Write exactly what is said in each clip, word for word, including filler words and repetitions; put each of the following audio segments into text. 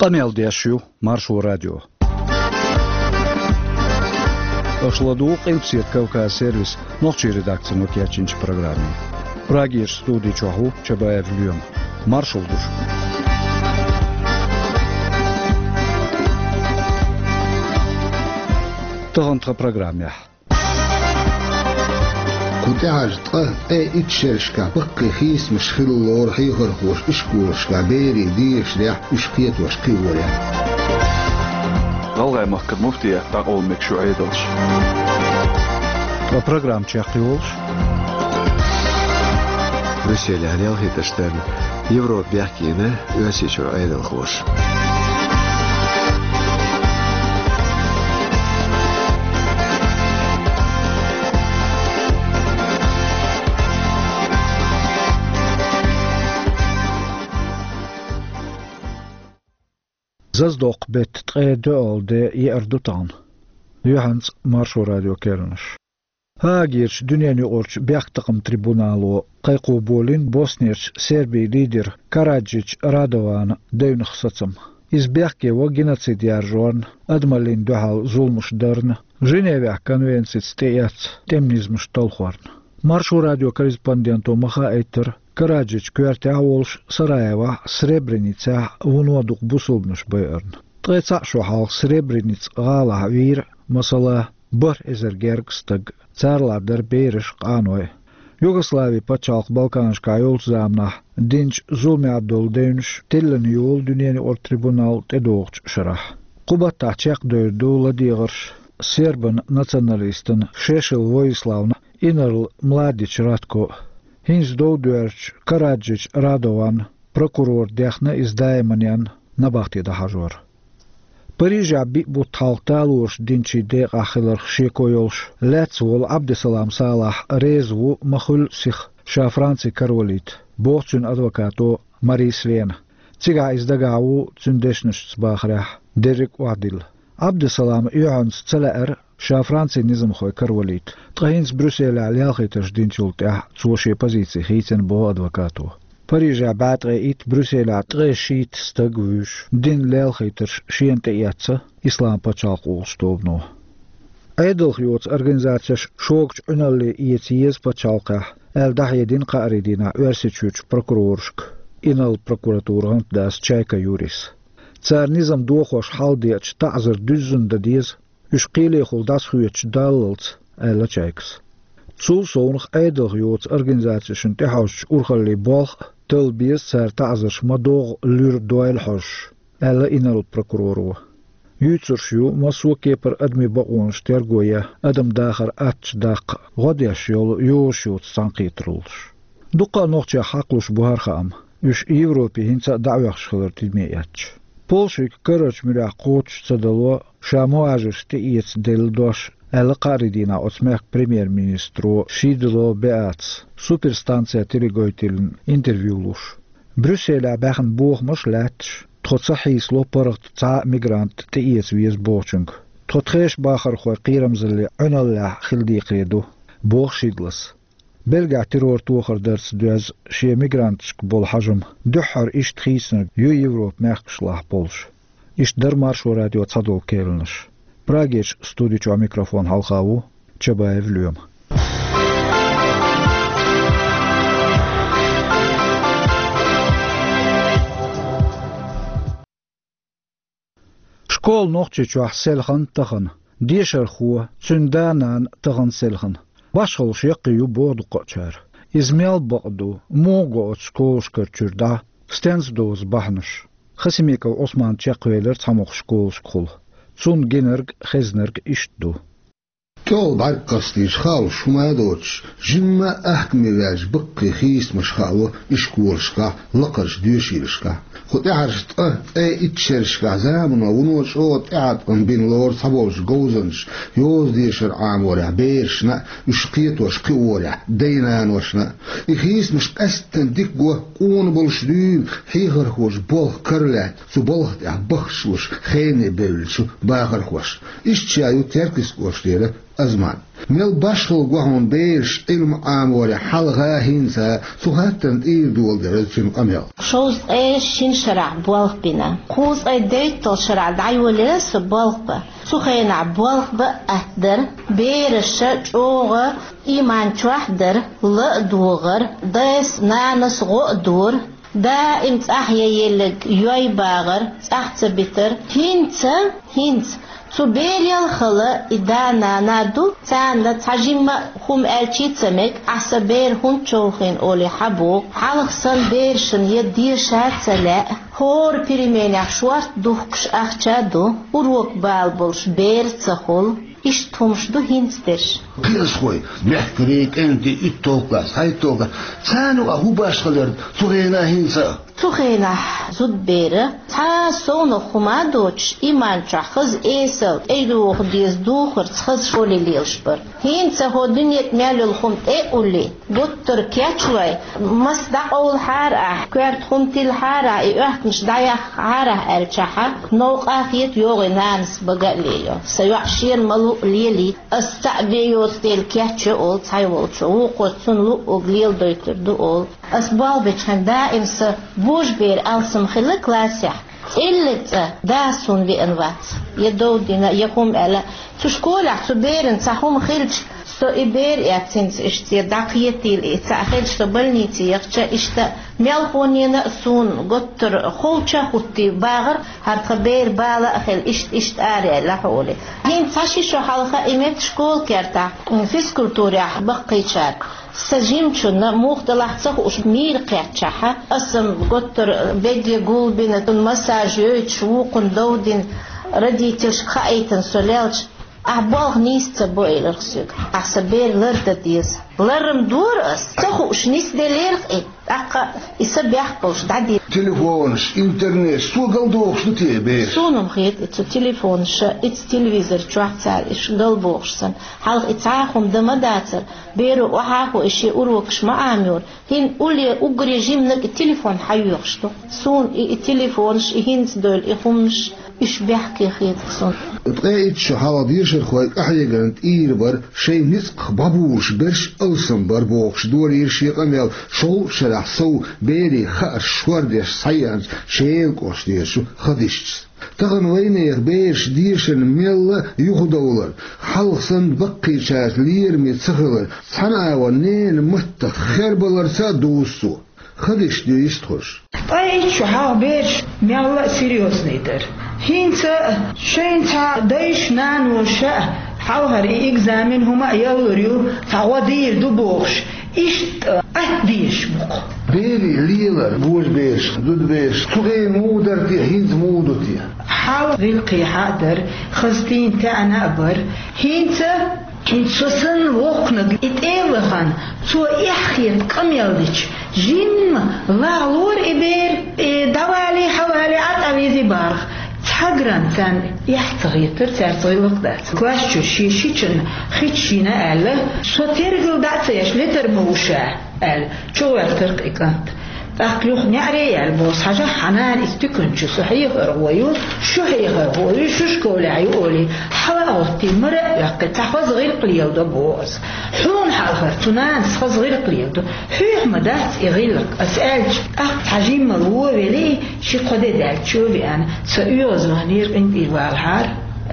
Pameldiešu Maršu radio. Ошладук импсет Кавказ сервис ночи редакция нокиячинч программе. Прагиш студии чоху Чабаев Льем. Маршал душ. Тохантха программе. كتعرض أي إتشرشكا بقي خيس مش خلور حيخر خوش إشكورشكا بيري ديش ريح إشقيت وشقيوريا غالغاي مخكد مفتية تاقول مكشو عيدلش وبرنامج تشاقيولش Брюссель عليال هيتشتن Европ بيحكينا يوسيشو عيدل خوش Zazdok bet tre döl de i erdutan. Johans Maršu radio kernish. Hagirch dünyanı orç biyaktakım tribunalo qayqubolin Bosniyach Serbi lider Karadžić Radovan devnıxsatsam. İzbiyakki o genocid yarjorn admalin duhal zulmuş darn Ženevya konvensit steyat temnizmuş tolxorn. Maršu radio korrespondento Maha Eitr Karadžić kverti awolsh Sarajeva Srebrenica vunoduk busulbnush bayern. Tretsa shohal Srebrenic gala vir masala bar ezergergstag царладар бейриш qanoy. Yugoslavi paçalq Balkanşka yol zamna dinç zulmi abdol deynş tellen yol dünyani or tribunal tedoğç şarah. Qubatta çaq dördula diğir Serban nacionalistin Šešel Vojislavna Inarl Mladić Ratko Hinz Dovdörç Karadžić Radovan prokuror dehna izdaymanyan nabaqti da hajor. Парижа би буталталуш динчи де ахилар шекойолш лецвол Абдесалам Салах резву махул сих шафранци каролит бохчун адвокато Марис Лен цига издагау цундешнш цбахрах Дерек Вадил Абдесалам юанс цалаэр шафранци низм хой каролит тхинс Брюссель алялхиташ динчултя цоши позиции хитен бо адвокато Парижа батре ит Брюсселя трешит стагвуш дин лелхитер шиенте яца ислам пачалк улстовно. Айдалхиоц организацияш шогч уналли иециез пачалка элдахедин qaridina версичуч прокуроршк инал прокуратуран дас чайка юрис. Цар низам дохош халдиач тазер дүззүнда диз ушқиле хулдас хуяч даллц элла чайкс. Цул сонх айдалхиоц организацияшын техауш урхалли болх Tölbies цар тазерш мадог люр дуэл хош элла инал прокурору. Ютсуршю масу кепер адми баон штергоя адам дахар ач дақ годяш йол йошют санқитрулш. Дуқа нохча хақлуш бухархам юш Европе хинца давяхш хылыр тилмеяч. Полшик карач мира қоч цадало шамуажышты иец делдош элла qaridina otsmech премьер-министру Шидло Беац суперстанция терегойтилн интервьюлуш. Брюсселя бахан бохмаш латш тхоца хисло парагт ца мигрант тиец виес бочунг. Тхотхеш бахар хой қирамзали уналла хилди қреду бох шидлас. Белга террор тухар дерс дуаз ши мигрантшк бол хажм духар ишт хиснер ю Европ мехшлах болш. Ишт дар Маршу радио цадол келнш. Прагич студичу микрофон халхаву Чабаев Льем. Школ нохчичу селхан тахан дешер хуа цунданан тахан селхан. Башхал шеқию борду қачар. Измел бақду мого от школшкар чурда стенс доз бахнаш. Хасимеков Осман чеқвелер цамох школ школ. Цун генерг хезнерг иштду. كل بعد قصدي شخال شو ما دوتش جمع أحكمي واج بقي خيس مشخالو إشكورشكا لقرش ديوشيرشكا خد اعرشت اه اي اتشرشكا زامن ونوش اوت اعد ان بين لور صبوش جوزنش يوز ديشر عامورا بيرشنا يشقيت وشقيورا دينان وشنا يخيس مش استن ديك جوا قون بلشدين حيغر خوش بلخ كرلات سو بلخ بخشوش خيني بلشو باغر خوش اشتشايو تركس كوش ديرا أزمان مل باشل قهون بيش علم عاموري حلقة هينسا سوهاتن إير دول درجم أميل شوز أي شين شرع بوالق بنا خوز أي ديتو شرع دعيوليس بوالق با سوخينا بوالق با أهدر بيرش جوغ إيمان شوحدر لأدوغر دايس نانس غؤدور دا امت أحيا يلق يوي باغر أحت بيتر هينت هينت تبيري الخلا إدانا نادو تانا تحجم هم ألشي تمك عسبير هم تشوخين أولي حبو حلقسن بيرشن يدير شات سلاء هور بريمين أخشوارت دوخش أخشادو وروك بالبولش بير تخول إشتهمش دو هينستش قيس خوي بيحكريك أنت إتوقلاس هاي توقلاس تانو أهو باش خلرد تغينا هينسا تخينا زود بيرة تا سونو خمادوش إيمان خز إيسل إيدو خديز دوخر تخز شولي ليلشبر هين تهو دنيا مالو الخم إيقولي قطر كياتشوي مصدع أول حارة كوارت خمتي الحارة إيوهت مش دايا حارة أرشاحة نوق آخيت يوغي نانس بقاليو سيوحشير ملو ليلي استعبيو ستيل كياتشو أول تايولشو وقوتسون لو أغليل دويتر دو أول أسبال بيتشان دائم س بوش بير ألسم خلق لاسح إلا داسون بأنوات يدودنا يقوم على تشكول عتبيرن تحوم خلج سو إبير يعتنس إشتي دقيتي الإتاخيل شتبلنيتي يخشى إشتا ميالخونينا سون قطر خولشا خوتي باغر هرخبير بالا أخيل إشت إشت آري لحولي هين تاشي شو حلقة إمت شكول كارتا فيسكولتوريا بقي شار سجيم شنا مختلف صح وش مير قيتشها أسم قطر بدي قول بين المساج يشوقن دودين ردي تلش خايتن سولالش أحبال نيست بويل رخصيك أحسبير لرد ديز لرم دور أس صح وش نيست دليرخ إيه أقا يسبح بوش دعدي تليفونش إنترنت سو قلدوش نتيبه سونم خيط إتو تليفونش إتس تلفزير جوحتال إش قلبوشسن حلق إتعاهم دمداتر بيرو وحاكو إشي أروكش ما عاميور هين قولي أقري جيمنك التليفون حيوخشتو سون التليفونش هينز دول إخمش إش بيحكي خيط سون تقايد شو حوادير شرخوي أحيا قرنت إيربر شي نسق بابوش برش ألسن بربوخش دورير شي قميل شو شرح سو بيري خار شوردش سيانش شيل قوش ديشو خديشت تغن وين يخبيش ديشن ميلا يخدولر حلقسن بقي شاش لير ميتسخلر صنع ونين متخ خربلر سادوسو خديش ديشتخش أي شو حابيش ميلا سيريوس نيتر هينتا شينتا دايش نان وشا حوهر إكزامين هما يلوريو تعودير دبوخش إشت أهديش بق بيري ليلر بوش بيش دود بيش تغي مودر دي هينز مودو دي حاول غلقي حادر خزتين تاعنا أبر هينتا إنسوسن وقنق إتأوخن تو إحخير كم يلدش جيم لالور إبير دوالي حوالي عطاويزي بارخ تحقران تان يحتغيتر تارتغي وقدات كواشو شي شيشن خيتشينا ألا سو ترغل داتيش لتر موشا أل شو يرترق إكانت أخلوخ نعري البوس حاجة حنان استكن شو صحيح رويو شو هي رويو شو شكول عيولي حواوتي مرة يقطع تحفظ غير قليل ده بوس حون حالخر تنانس خز غير قليل ده حيح مدات يغيلك أسألش أخ حجيم مروه ولي شي قدي دالت شو بيان سأيوز غنير انت إيوالحار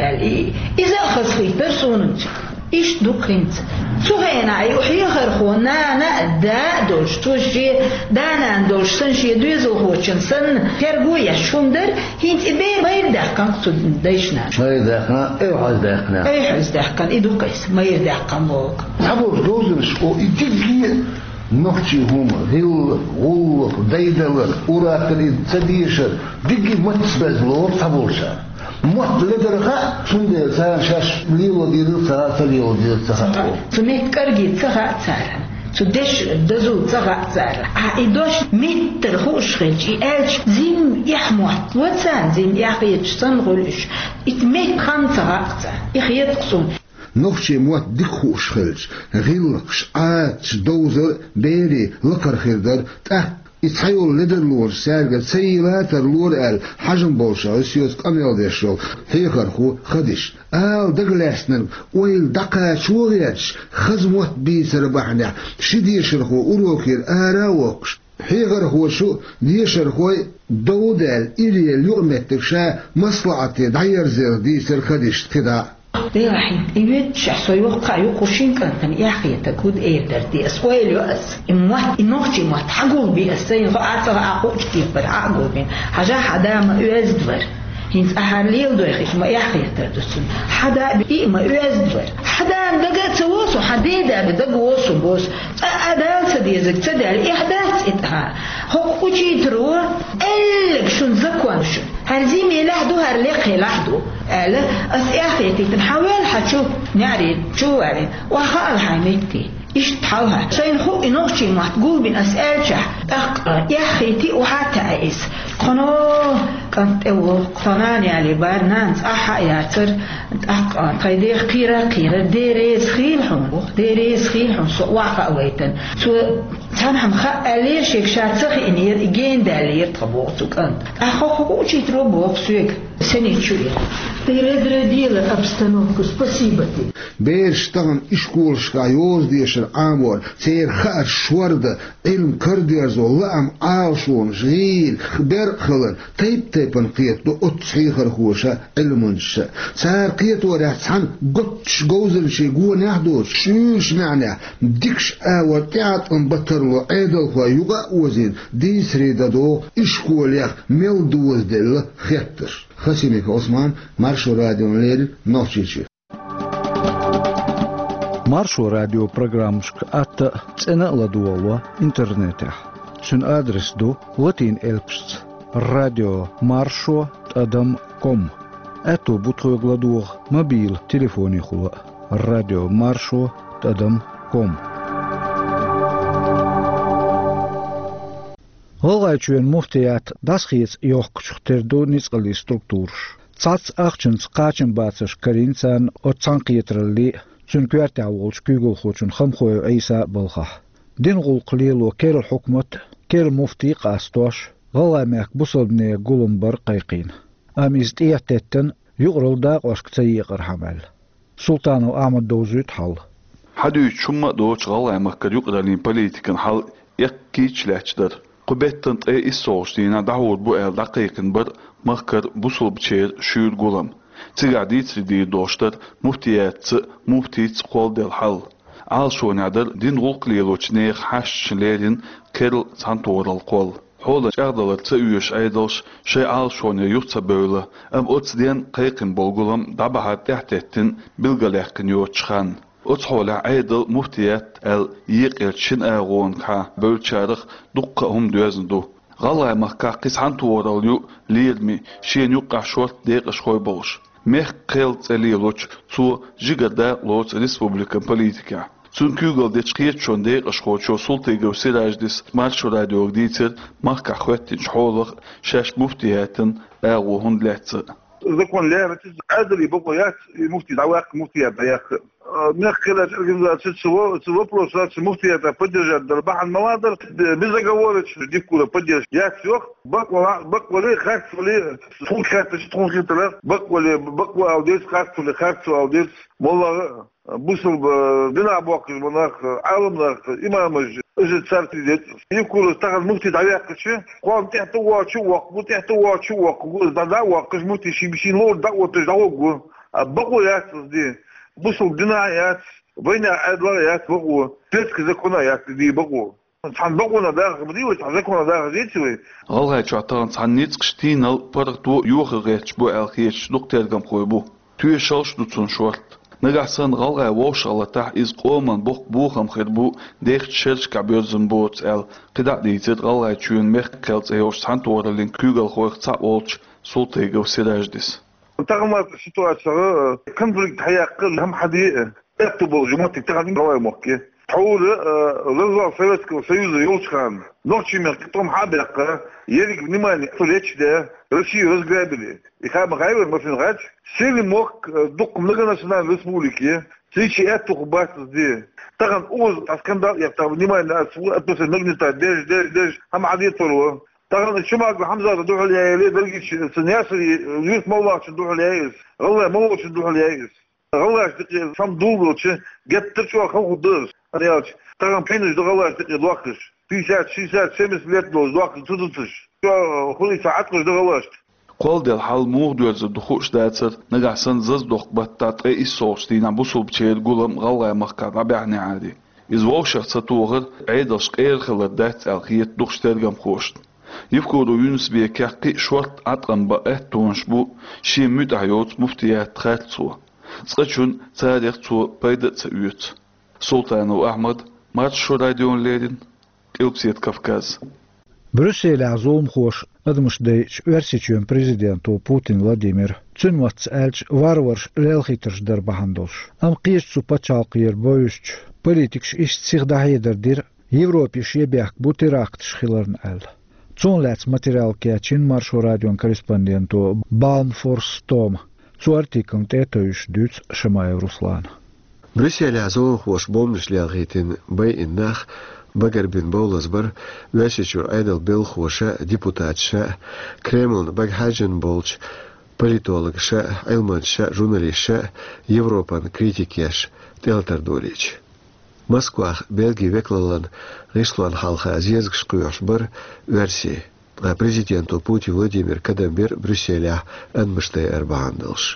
إذا أخذ فيه برسوننت إيش دقنت شو هينا يحيي خرخونا نا دا دوش توشي دانا دوش سنشي دوزو خوشن سن كربويا شوندر هينت إبير ما يردحكن تديشنا ما يردحكن أي حز دحكن أي حز دحكن إدو قيس ما يردحكن بوك عبور دوزنش أو إتجي نحكي هما هيل غلق ديدلر أوراقري تديشر دقي متسبزلور تبورشا مت لدرجة شنو سان شاش ليلو ديرو سا سليلو ديرو سا سميت كرجي سا سارن تدش دزو سا سارن عيدوش متر خوش خلجي ألش زين يحموت وتسان زين يحيد سنغلش إتميت خمسة سا يخيد قصون نخشي موت دخوش خلج غيلقش عاد دوزر بيري لكر خيردر تحت يتحيول لدر لور سارقة سيلات اللور ال حجم بوشا اسيوس قميل ديشو هيخر خو خدش آو دقلاسنن ويل دقا شوغيتش خزموت بيسر بحنا شديشر خو أروكير آراوكش هيغر هو شو ديشر خوي دودال إلي اليومتك شا مصلعتي داير زير ديسر خدش كدا دي راح يبيت شخص يوقع يقوشين كان يا أخي تكود إيه درتي أسوأ الوأس إموات إنوشي موات حقول بي أسين فأعطر أقول كتير برعقول بين حاجة حدا ما يوزدور هنس أهاليل دويخش ما يحيى تردسون حدا بي ما يوزدور حدا دقات سوسو حديدا بدق وسو بوس أدان سديزك تدل إحداث إتها هو وجي تروى إلك شون زكوان شون هالزيمي لحدو هاللقي لحدو ألا أسياخيتي تنحاول حتشوف نعري شو عرين وخال حيمتي إيش تحاولها سين خو إنوشي ما تقول بين أسئلة شح أق يا خيتي وحتى عيس قناه كنت أو قناني على بارنانس أحا ياتر أق تيدي قيرة قيرة ديريس خيلهم ديريس خيلهم سو واقع ويتن سو تنهم خا ليش يكشات سخي إنير إجين دالير طبوعتو كنت أخو خو شيء تروبوك سويك سنة شوية Ты разрядила обстановку, спасибо ты. بيرشتغن إشكول شكايوز ديشر عامور سير خار شورده علم كرديرز واللعم عاشون شغيل خبر خلن تيب تيبن قيت دو أتصحيخر خوشا علمونش سار قيت ورحسن قطش قوزن شي قوة نحدوش شوش معنى ديكش آور تعط انبطر له عيدل خوا يقع وزين دي سريدا دو إشكول يخ ميل دوز دل خيتر خسيميك عثمان مارشو راديو ليل نوشيشي Маршо радио программшк атта цена ладуалва интернете. Шин адрес ду латин элпшц радио маршо адам ком. Эту бутхой гладух мобил телефони хула радио маршо адам ком. Голайчуен муфтият дасхиц йохкчухтерду ницкали структурш. Цац ахченц качен бацаш каринцан отцанкиетрали شن كوارت عوالش كيقول خوشن خم خوي عيسى بالخه دين غول قليل وكير الحكمة كير مفتي قاستوش غلا ماك بصلبني قولن بر قيقين ام ازتياتتن يقرل داق وشك تيقر حمل سلطان وعمد دوزيت حل حدو شما دوش غلا ماك يقرلين بوليتيكن حل يكيش لاتشدر قبتن اي اسوش دينا دعوت بو ال دقيقن بر مخكر بصلب تشير شير قولم تقعديت دي دوشتر مفتيات مفتيت قول دل حل عال شو نادر دين غلق ليلوش نيخ حش ليلين كيرل سانتور القول حول اغدل تسيوش ايدلش شي عال شو نيوتس بوله ام اوتس دين قيقن بولغلم دابها تحتتن بلغليقن يوتشخان اوتس حول ايدل مفتيات ال يقل شن اغون كا بولشارخ دقهم دوزندو غلا مكا قيس سانتور اليو ليرمي شين يقع شورت ديق شوي بولش مخ قيل تسالي لوش تو جيغدا لوش ريسبوبليكا بوليتيكا تون كيغل ديش قيت شون ديق اشخو شو سلطي جو سيراج ديس مارشو راديو ديتر مخا خواتين شحولغ شاش مفتياتن اغو هندلاتس ذكوان لا قادر يبقى يات مفتي دعواق مفتي يا نخلت организация всего всего просто муфти это поддержать دربح المواد без оговорочно дикула поддержать я все баква баквали хаквали фун хакты фун хитлер баквали баква аудис хаквали хакцу аудис молла бусул дина бакыз монах алымнах имамыж уже царти дет дикула тагыз муфти даяқчы қом тәхті уачу уақ бу тәхті уачу уақ да да уақ муфти шибишин лор да отыз да уақ баква я сізде بوصل دنايات بين أدلات بقوا تسك زكونايات دي بقوا عن بقونا داخل بدي وعن زكونا داخل دي شوي الله يجعلنا عن نيت قشتين البرد يوخرج بو الخيش نقطة كم خويبو توي شالش دوتون شورت نجحسن غلغة وش على تح إز قومن بق بوخم خربو ديخت شرش كبيرزن بوت ال قدر ديتر غلغة تشون مخ كلت أيوش سانتورلين كوغل خويخ تاولش سلطة جو سيراجدس تغمر سيتواسيون كونفليكت هيقل هم حدي اكتبوا جماعتي تغادي رواي موكي حول رضا سويتكو سيوز يوشخان نوتشي مركتوم حابق يريك بنماني فليتش ده رشي رزقابلي يخاب غاير ما في نغاج سيري موك دوق ملغا ناسيونال ريسبوليكي Свечи эту хубату здесь. Таган уз скандал я там внимание относится нагнетать. Дэж дэж дэж هم عديد فلوه. تغن شماغ حمزة تدوح اليايلي درجيش سنياسري يوت مولاش تدوح اليايس غلا مولاش تدوح اليايس غلاش تقي سام دولوش جت ترشوا خو درس رياض تغن بينش غلاش تقي دوقش في ساعة شي ساعة سمس ليتلوز دوقش تدوتش شو خلي ساعات مش غلاش قول دل حال موغ دوز دخوش داتر نجحسن زز دوق بطات اي صوشتينا بوصل بشير قولم غلا مخكار ربعني عادي إذ ووشخ تطوغر عيدش قير خلت دات الخيط دوخش ترجم خوشت يفكروا يونس بيكاقي شورت عطرن بقى تونشبو شي مد عيوت مفتيات خالصو سقشون تاريخ تو بيدت سيوت سلطان وأحمد مارش شو راديون ليدن إلبسيت كافكاز Брюссель азом хош адмыш дейч версичен президенту Путин Владимир цунватс элч варварш лелхитерш дар бахандош ам қиешцу пачалқир боюшч политикш иш цигдахидер дир Европиш ебяк бутирактш хиларн эл цун лец материал кечин маршо радион корреспонденту Балмфорс Том цу артиклн тетоюш дюц Шамаев Руслан Брюссель азом хош бомниш лелхитин бай иннах Багар бин Боуласбар, Весичур Айдал Белхоша, депутатша, Кремль Багхаджин Болч, политологша, Айлманша, журналистша, Европан критикеш, Телтардурич. Москвах, Бельгий Веклалан, Рислан Халха Азиезгш Куяшбар, версии. А президенту Путин Владимир Кадамбир Брюсселя Анмыштай Арбаандалш.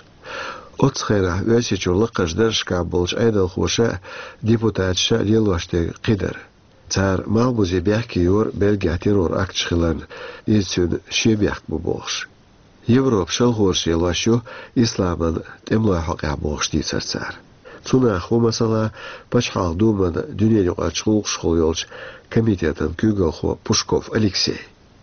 Отсхера Весичур Лакашдершка Болч Айдал Хоша, депутатша, Лилоште Кидар. Цар малбузи бяхки юр Бельгия террор актшхилан изцун шебяхк буболш. Европ шалгорши лашу исламан темлой хақя болшти цар цар. Цуна хумасала пачхал думан дюнелюк ачхул шхул йолч комитетан кюгалхо Пушков Алексей.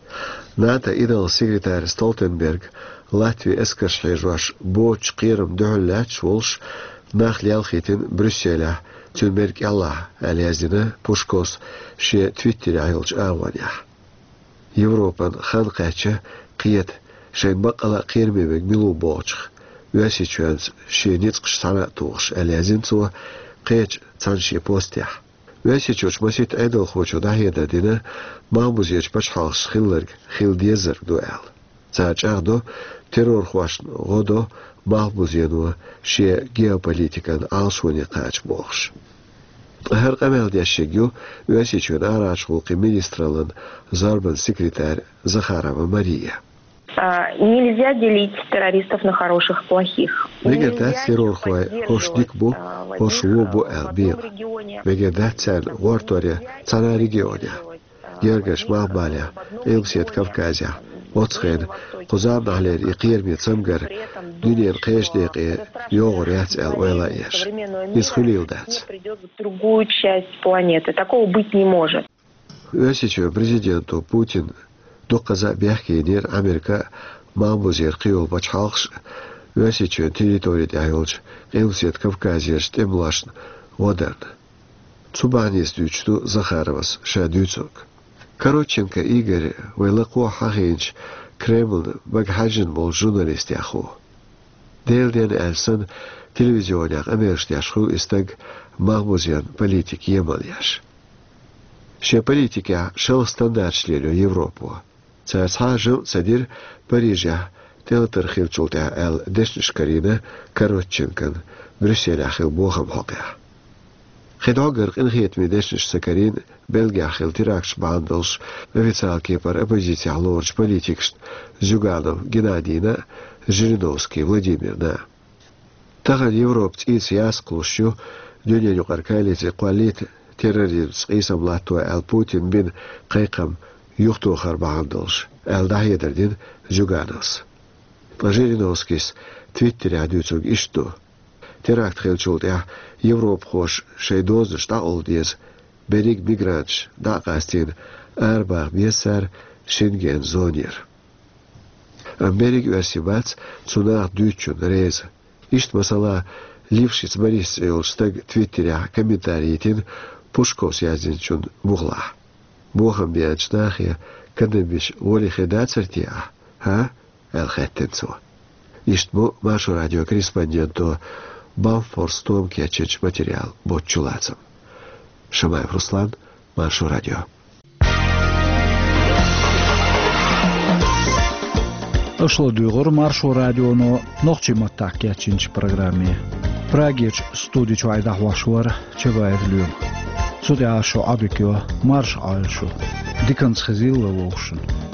Ната идал секретарь Столтенберг Латвия эскашхежваш боч қирым дөхілләч волш нахлялхитин Брюсселя Тюнберг Алла Алязина Пушкос ше Твиттер айлч аваня. Европан хан қача қиет шен бақала қирмебек милу боч. Весичуанс ше ницқш сана туғш Алязин цу қеч цанши постя. Весичуч масит айдал хочу дахеда дина мамбузеч пачхалш хиллерг хилдезер дуэл. Цачагдо террор хвашн годо махбузену ше геополитикан алшуни қач боғш. Her qamel deshigyu Весичуан арачхулқи министралан зарбан секретарь Захарова Мария. Нельзя делить террористов на хороших и плохих. Вегетат террор хвай хошдик бу хошлу бу элбил. Вегетат цен горторе цана регионе. Гергаш махбаля Илбсет Кавказя. Отсхен قزام نهلر يقير ميت سمجر دنيا القيش دقيقة يوغر يتسأل ولا إيش يسخليل دات. Другую часть планеты. Такого быть не может. Весичу президенту Путин доказа бяхки нер Америка мамбузер қиол бачхалш Весичу территории дайолч Илсет Кавказеш темлашн водерн. Цубанис дючту Захаровас шадюцок. Коротченко Игорь вайлако хахинч Кремль багхаджин бол журналист яху. Делден элсэн телевизионяк амерш яшху истаг махбузян политик емал яш. Ше политика шел стандартшлерю Европу. Царца жил садир Парижа театр хилчулта эл дешнишкарина Коротченкан Брюсселя хил бохам хокя. خداگر انخیت می دشنش سکرین بلگیا خیل تیراکش باندلش официал кипар оппозиция лорч политикш Зюганов Геннадийна Жириновский Владимирна. Таган Европ цис ясклушу дюня юқаркайлизи қуалит терроризм сқисам латуа ал Путин бин қайқам юхтухар баандылш ал дахедердин Зюгановс. Жириновскис твиттере адюцуг ишту. Теракт хилчулт я Европ хош шейдозы штаул диез берег мигрантш дақастин арбах бесар Шенген зонер. Америк версибац цунах дючун рез. Ишт масала лившиц Борис Элштег твиттеря комментарийтин Пушков язинчун бугла. Бохам биячнахия кадебиш воли хедацертия, ха? Эл хеттенцо. Ишт му машу радиокорреспонденту Балфорстом кечеч материал бotчулацам. Шамаев Руслан, Маршу радио. Ошло дюгор Маршу радионо нохчима такячинч программе. Прагич студичу айдахвашвар чевайрлюм. Судя ашо абикё марш альшу. Диканс хазилла вошен.